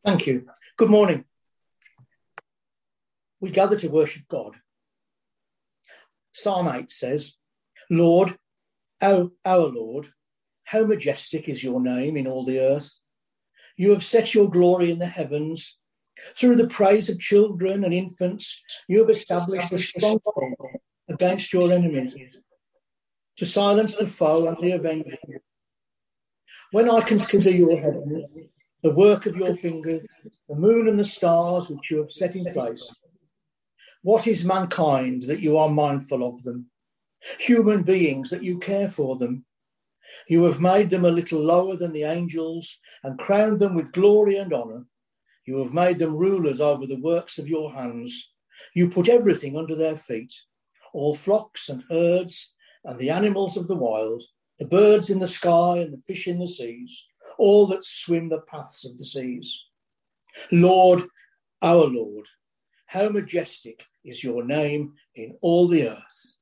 Thank you. Good morning. We gather to worship God. Psalm 8 says, Lord, our Lord, how majestic is your name in all the earth. You have set your glory in the heavens. Through the praise of children and infants, you have established a stronghold against your enemies, to silence the foe and the avenger. When I consider your heavens, the work of your fingers, the moon and the stars which you have set in place, what is mankind that you are mindful of them? Human beings that you care for them. You have made them a little lower than the angels and crowned them with glory and honour. You have made them rulers over the works of your hands. You put everything under their feet, all flocks and herds and the animals of the wild, the birds in the sky and the fish in the seas, all that swim the paths of the seas. Lord, our Lord, how majestic is your name in all the earth.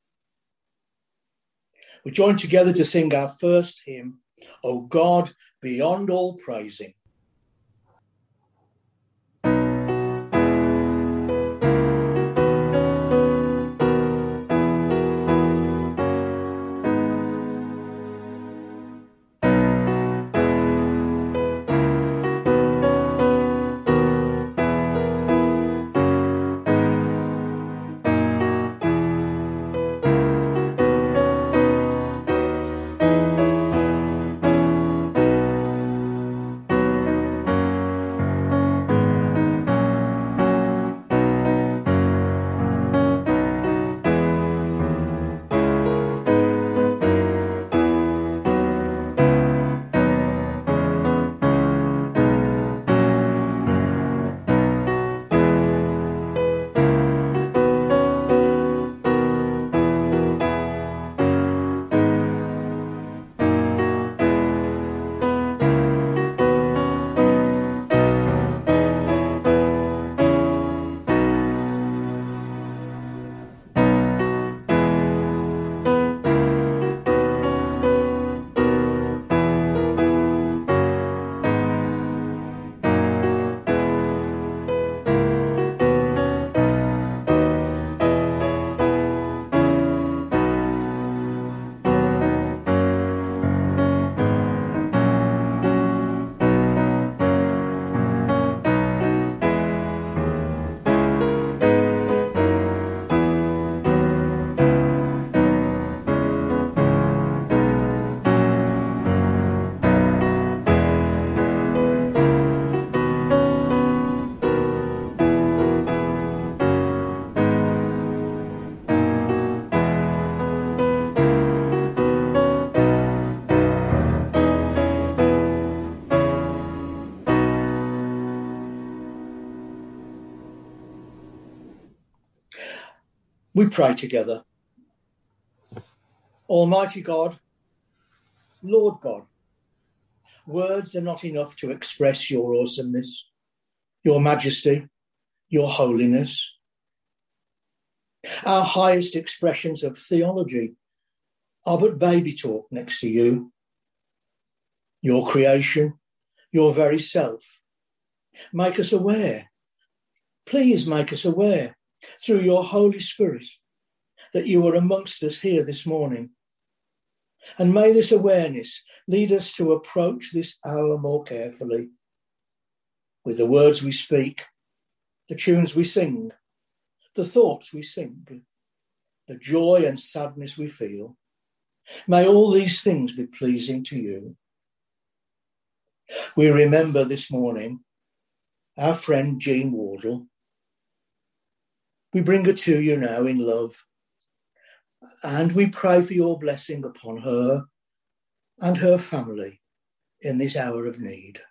We join together to sing our first hymn, O God, beyond all praising. We pray together. Almighty God, Lord God, words are not enough to express your awesomeness, your majesty, your holiness. Our highest expressions of theology are but baby talk next to you. Your creation, your very self. Make us aware. Please make us aware through your Holy Spirit that you are amongst us here this morning. And may this awareness lead us to approach this hour more carefully with the words we speak, the tunes we sing, the thoughts we sing, the joy and sadness we feel. May all these things be pleasing to you. We remember this morning our friend Jean Wardle. We bring her to you now in love, and we pray for your blessing upon her and her family in this hour of need.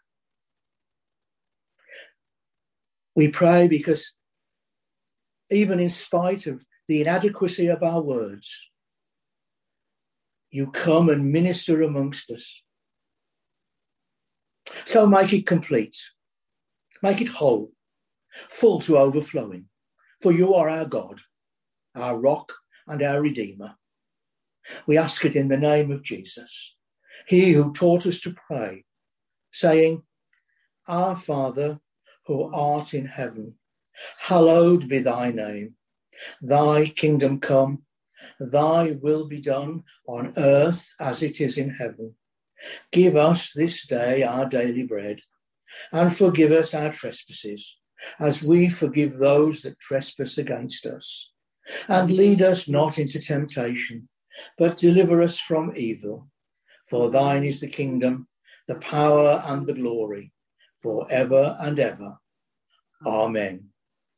We pray because even in spite of the inadequacy of our words, you come and minister amongst us. So make it complete, make it whole, full to overflowing. For you are our God, our rock and our Redeemer. We ask it in the name of Jesus, he who taught us to pray, saying, Our Father, who art in heaven, hallowed be thy name. Thy kingdom come, thy will be done on earth as it is in heaven. Give us this day our daily bread, and forgive us our trespasses, as we forgive those that trespass against us. And lead us not into temptation, but deliver us from evil. For thine is the kingdom, the power and the glory, for ever and ever. Amen.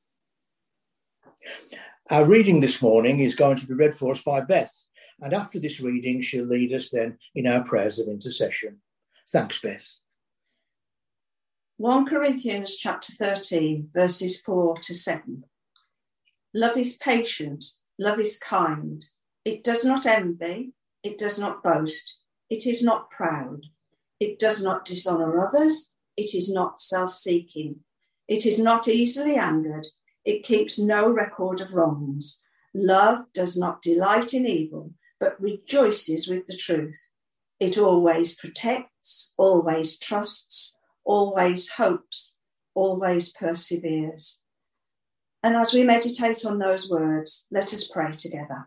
Our reading this morning is going to be read for us by Beth, and after this reading she'll lead us then in our prayers of intercession. Thanks, Beth. 1 Corinthians chapter 13, verses 4 to 7. Love is patient, love is kind. It does not envy, it does not boast, it is not proud. It does not dishonour others, it is not self-seeking. It is not easily angered, it keeps no record of wrongs. Love does not delight in evil, but rejoices with the truth. It always protects, always trusts, always hopes, always perseveres. And as we meditate on those words, let us pray together.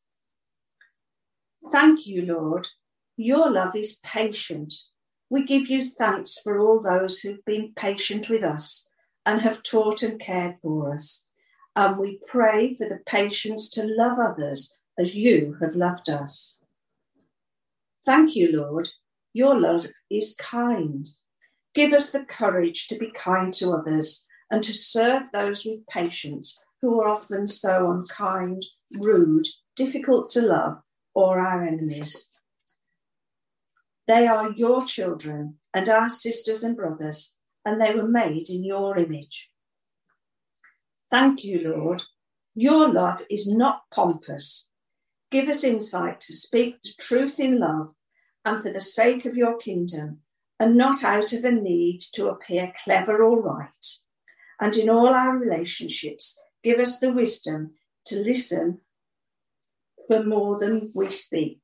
Thank you, Lord. Your love is patient. We give you thanks for all those who've been patient with us and have taught and cared for us. And we pray for the patience to love others as you have loved us. Thank you, Lord. Your love is kind. Give us the courage to be kind to others and to serve those with patience who are often so unkind, rude, difficult to love, or our enemies. They are your children and our sisters and brothers, and they were made in your image. Thank you, Lord. Your love is not pompous. Give us insight to speak the truth in love and for the sake of your kingdom, and not out of a need to appear clever or right. And in all our relationships, give us the wisdom to listen for more than we speak.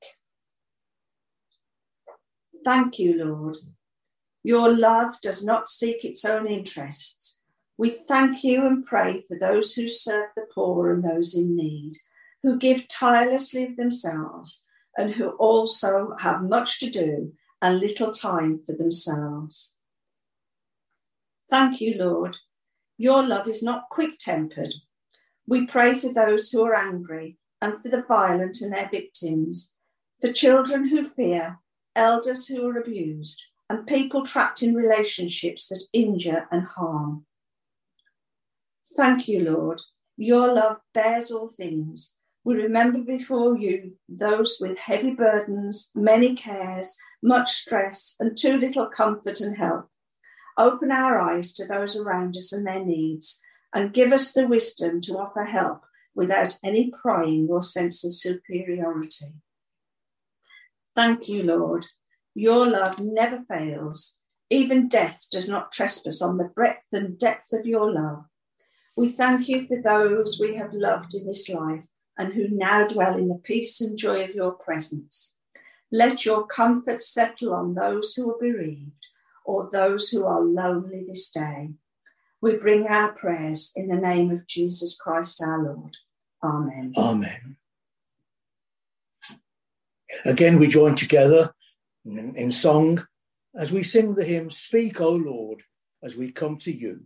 Thank you, Lord. Your love does not seek its own interests. We thank you and pray for those who serve the poor and those in need, who give tirelessly of themselves, and who also have much to do and little time for themselves. Thank you, Lord. Your love is not quick-tempered. We pray for those who are angry and for the violent and their victims, for children who fear, elders who are abused, and people trapped in relationships that injure and harm. Thank you, Lord. Your love bears all things. We remember before you those with heavy burdens, many cares, much stress, and too little comfort and help. Open our eyes to those around us and their needs, and give us the wisdom to offer help without any prying or sense of superiority. Thank you, Lord. Your love never fails. Even death does not trespass on the breadth and depth of your love. We thank you for those we have loved in this life and who now dwell in the peace and joy of your presence. Let your comfort settle on those who are bereaved or those who are lonely this day. We bring our prayers in the name of Jesus Christ our Lord. Amen. Amen. Again, we join together in song as we sing the hymn, Speak, O Lord, as we come to you.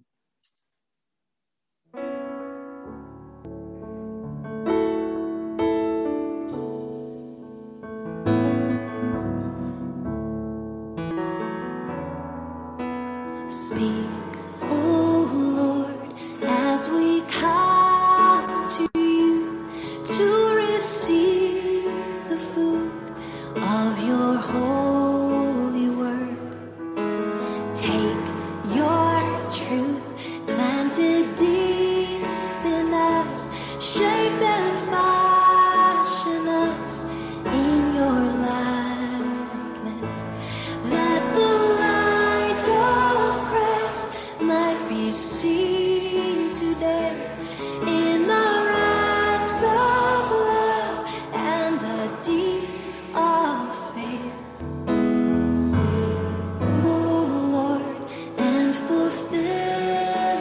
Speak, O Lord, as we come to you to receive the food of your holy word. Take your truth planted deep in us, shape and fashion us in your likeness, that the light of Christ might be seen today in the ranks of love and the deeds of faith. Sing, O Lord, and fulfill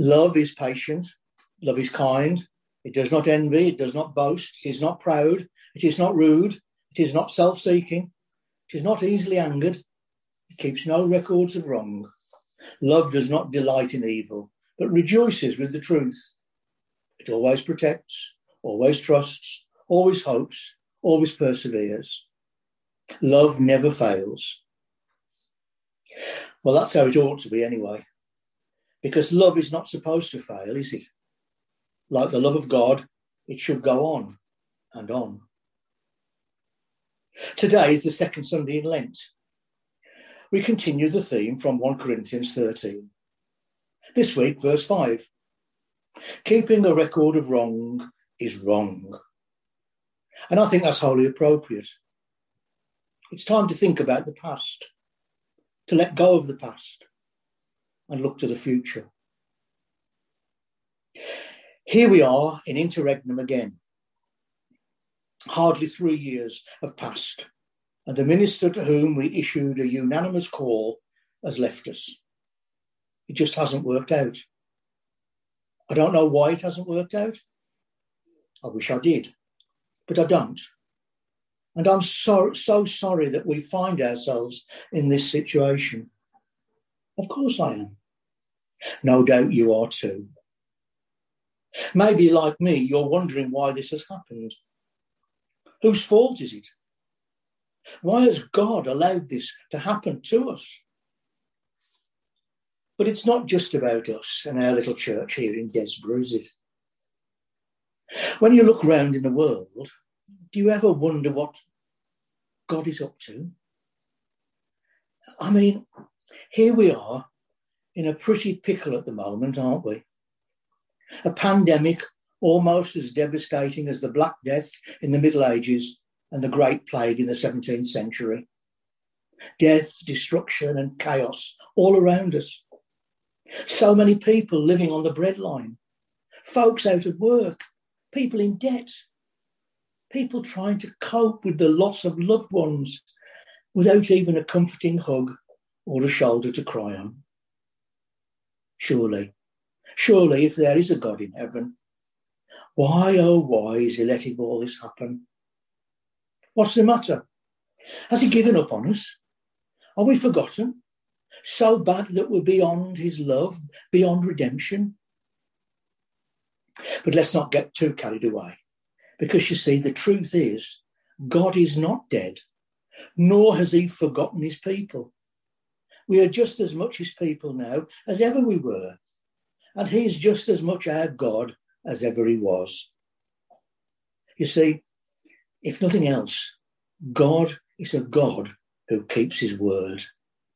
Love is patient. Love is kind. It does not envy. It does not boast. It is not proud. It is not rude. It is not self-seeking. It is not easily angered. It keeps no records of wrong. Love does not delight in evil, but rejoices with the truth. It always protects, always trusts, always hopes, always perseveres. Love never fails. Well, that's how it ought to be anyway, because love is not supposed to fail, is it? Like the love of God, it should go on and on. Today is the second Sunday in Lent. We continue the theme from 1 Corinthians 13. This week, verse 5. Keeping a record of wrong is wrong. And I think that's wholly appropriate. It's time to think about the past, to let go of the past and look to the future. Here we are in interregnum again. Hardly 3 years have passed, and the minister to whom we issued a unanimous call has left us. It just hasn't worked out. I don't know why it hasn't worked out. I wish I did, but I don't. And I'm so sorry that we find ourselves in this situation. Of course I am. No doubt you are too. Maybe, like me, you're wondering why this has happened. Whose fault is it? Why has God allowed this to happen to us? But it's not just about us and our little church here in Desborough, is it? When you look round in the world, do you ever wonder what God is up to? I mean, here we are in a pretty pickle at the moment, aren't we? A pandemic almost as devastating as the Black Death in the Middle Ages and the Great Plague in the 17th century. Death, destruction and chaos all around us. So many people living on the breadline, folks out of work, people in debt, people trying to cope with the loss of loved ones without even a comforting hug or a shoulder to cry on. Surely, if there is a God in heaven, why, oh why, is he letting all this happen? What's the matter? Has he given up on us? Are we forgotten? So bad that we're beyond his love, beyond redemption? But let's not get too carried away, because you see, the truth is, God is not dead, nor has he forgotten his people. We are just as much his people now as ever we were, and he is just as much our God as ever he was. You see, if nothing else, God is a God who keeps his word.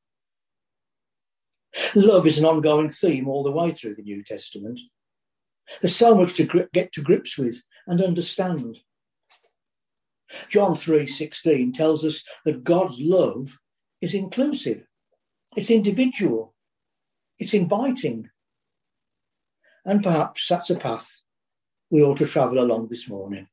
Love is an ongoing theme all the way through the New Testament. There's so much to get to grips with and understand. John 3:16 tells us that God's love is inclusive, it's individual, it's inviting. And perhaps that's a path we ought to travel along this morning.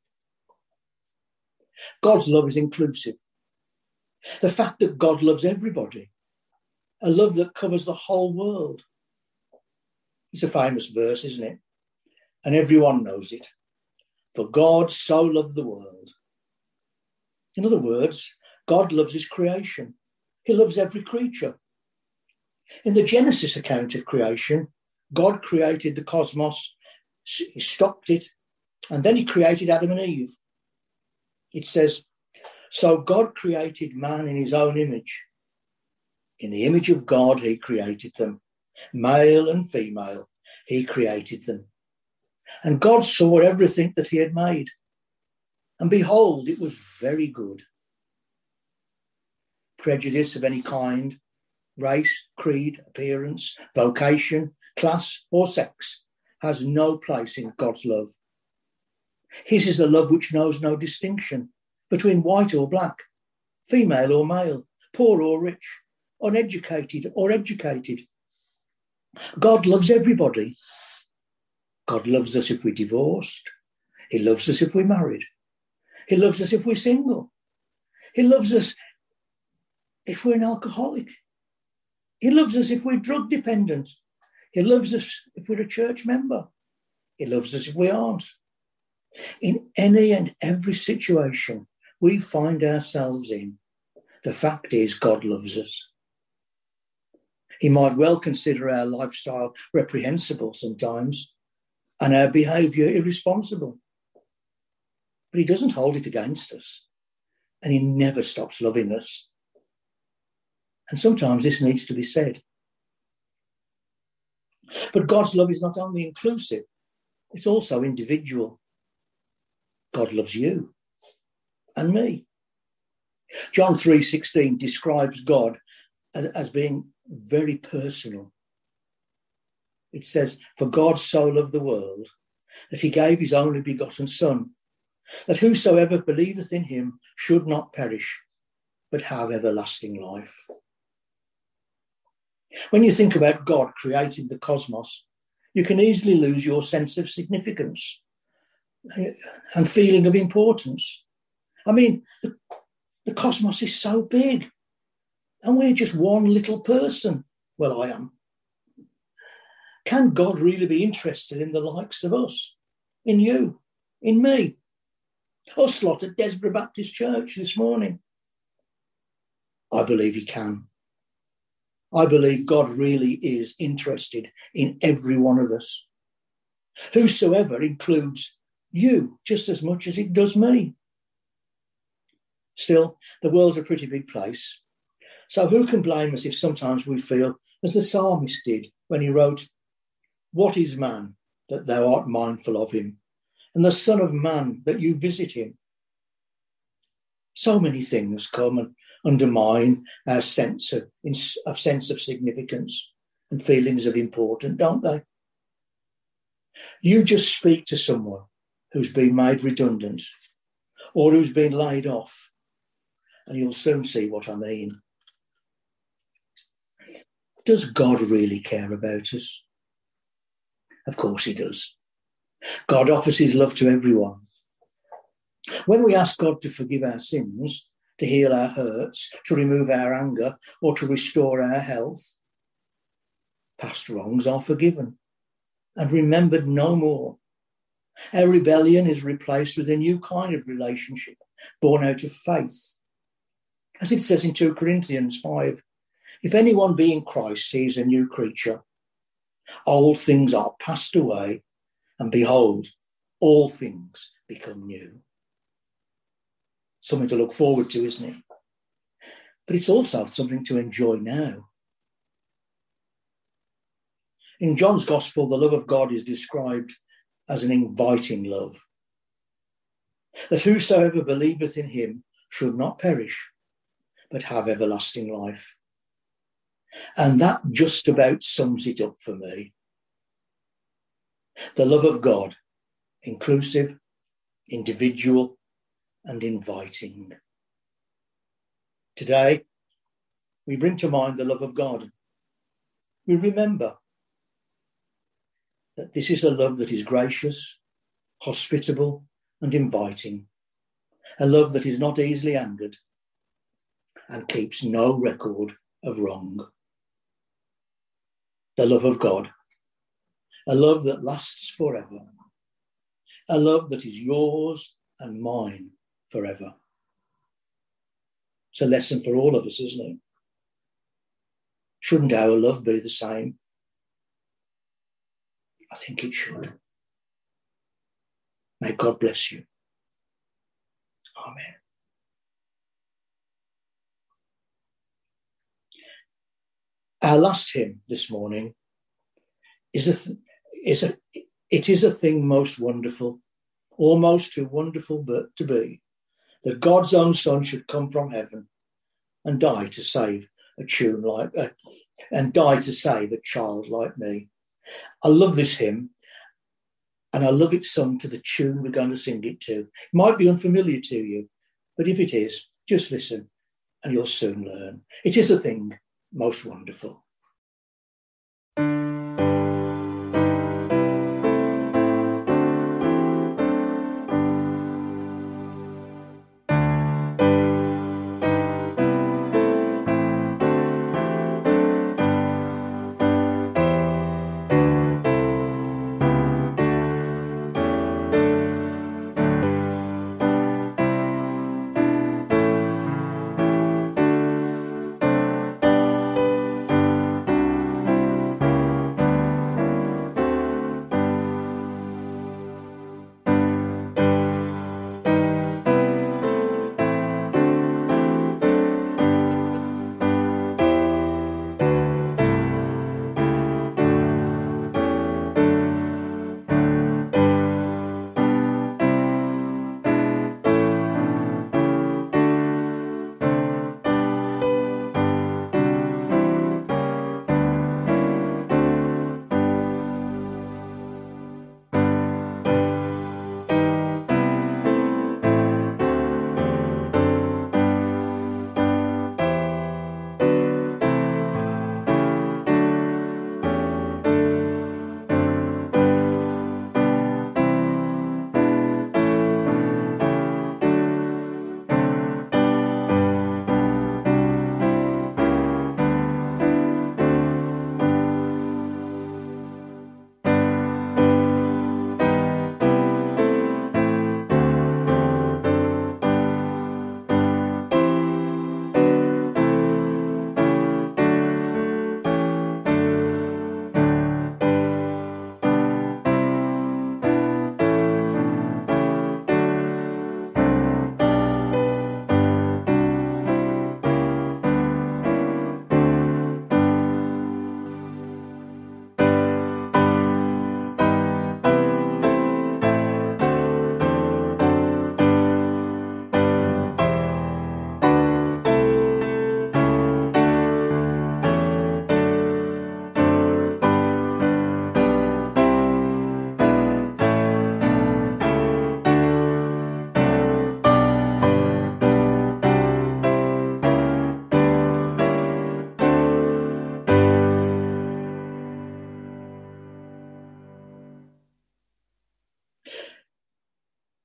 God's love is inclusive. The fact that God loves everybody, a love that covers the whole world. It's a famous verse, isn't it? And everyone knows it. For God so loved the world. In other words, God loves his creation. He loves every creature. In the Genesis account of creation, God created the cosmos, he stopped it, and then he created Adam and Eve. It says, so God created man in his own image. In the image of God, he created them. Male and female, he created them. And God saw everything that he had made. And behold, it was very good. Prejudice of any kind, race, creed, appearance, vocation, class, or sex has no place in God's love. His is a love which knows no distinction between white or black, female or male, poor or rich, uneducated or educated. God loves everybody. God loves us if we're divorced. He loves us if we're married. He loves us if we're single. He loves us if we're an alcoholic. He loves us if we're drug dependent. He loves us if we're a church member. He loves us if we aren't. In any and every situation we find ourselves in, the fact is God loves us. He might well consider our lifestyle reprehensible sometimes and our behaviour irresponsible. But he doesn't hold it against us, and he never stops loving us. And sometimes this needs to be said. But God's love is not only inclusive, it's also individual. God loves you and me. John 3:16 describes God as being very personal. It says, "For God so loved the world that he gave his only begotten Son, that whosoever believeth in him should not perish, but have everlasting life." When you think about God creating the cosmos, you can easily lose your sense of significance and feeling of importance. I mean, the cosmos is so big, and we're just one little person. Well, I am. Can God really be interested in the likes of us? In you? In me? Us lot at Desborough Baptist Church this morning? I believe he can. I believe God really is interested in every one of us. Whosoever includes you just as much as it does me. Still, the world's a pretty big place. So who can blame us if sometimes we feel as the psalmist did when he wrote, "What is man that thou art mindful of him, and the son of man that you visit him?" So many things come and undermine our sense of significance and feelings of importance, don't they? You just speak to someone who's been made redundant or who's been laid off, and you'll soon see what I mean. Does God really care about us? Of course he does. God offers his love to everyone. When we ask God to forgive our sins, to heal our hurts, to remove our anger, or to restore our health, past wrongs are forgiven and remembered no more. Our rebellion is replaced with a new kind of relationship born out of faith. As it says in 2 Corinthians 5, "If anyone be in Christ, he is a new creature. Old things are passed away, and behold, all things become new." Something to look forward to, isn't it? But it's also something to enjoy now. In John's Gospel, the love of God is described as an inviting love, that whosoever believeth in him should not perish, but have everlasting life. And that just about sums it up for me. The love of God, inclusive, individual, and inviting. Today, we bring to mind the love of God. We remember that this is a love that is gracious, hospitable, and inviting. A love that is not easily angered and keeps no record of wrong. The love of God. A love that lasts forever. A love that is yours and mine forever. It's a lesson for all of us, isn't it? Shouldn't our love be the same? I think it should. May God bless you. Amen. Our last hymn this morning is a thing most wonderful, almost too wonderful but to be, that God's own Son should come from heaven and die to save a child like me. I love this hymn, and I love it sung to the tune we're going to sing it to. It might be unfamiliar to you, but if it is, just listen and you'll soon learn. It is a thing most wonderful.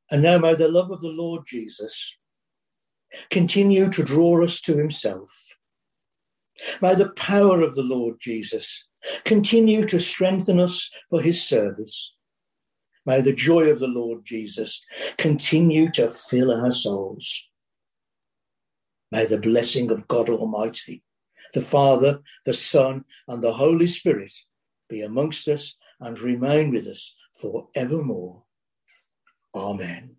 And now may the love of the Lord Jesus continue to draw us to himself. May the power of the Lord Jesus continue to strengthen us for his service. May the joy of the Lord Jesus continue to fill our souls. May the blessing of God Almighty, the Father, the Son, and the Holy Spirit be amongst us and remain with us forevermore. Amen.